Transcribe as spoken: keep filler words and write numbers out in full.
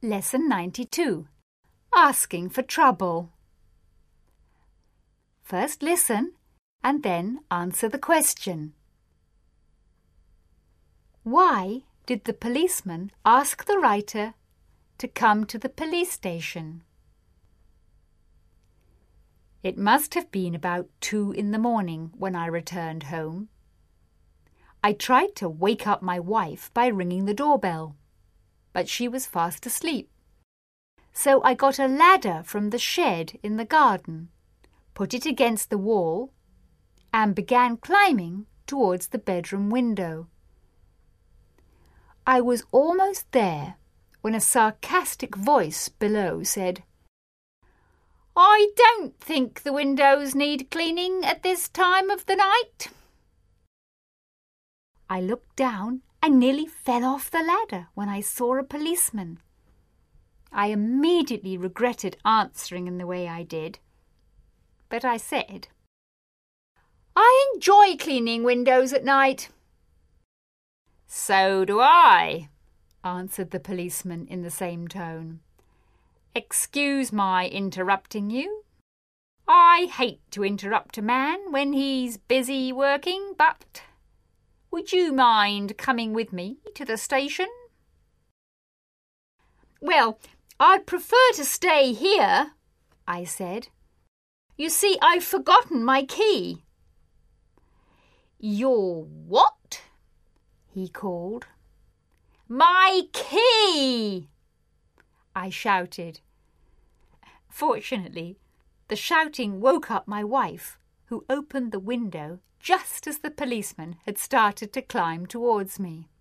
Lesson ninety-two. Asking for trouble. First listen and then answer the question. Why did the policeman ask the writer to come to the police station? It must have been about two in the morning when I returned home. I tried to wake up my wife by ringing the doorbell, but she was fast asleep. So I got a ladder from the shed in the garden, put it against the wall, and began climbing towards the bedroom window. I was almost there when a sarcastic voice below said, "I don't think the windows need cleaning at this time of the night." I looked down and nearly fell off the ladder when I saw a policeman. I immediately regretted answering in the way I did, but I said, "I enjoy cleaning windows at night." "So do I," answered the policeman in the same tone. "Excuse my interrupting you. I hate to interrupt a man when he's busy working, but would you mind coming with me to the station?" "Well, I'd prefer to stay here," I said. "You see, I've forgotten my key." "Your what?" he called. "My key!" I shouted. Fortunately, the shouting woke up my wife, who opened the window just as the policeman had started to climb towards me.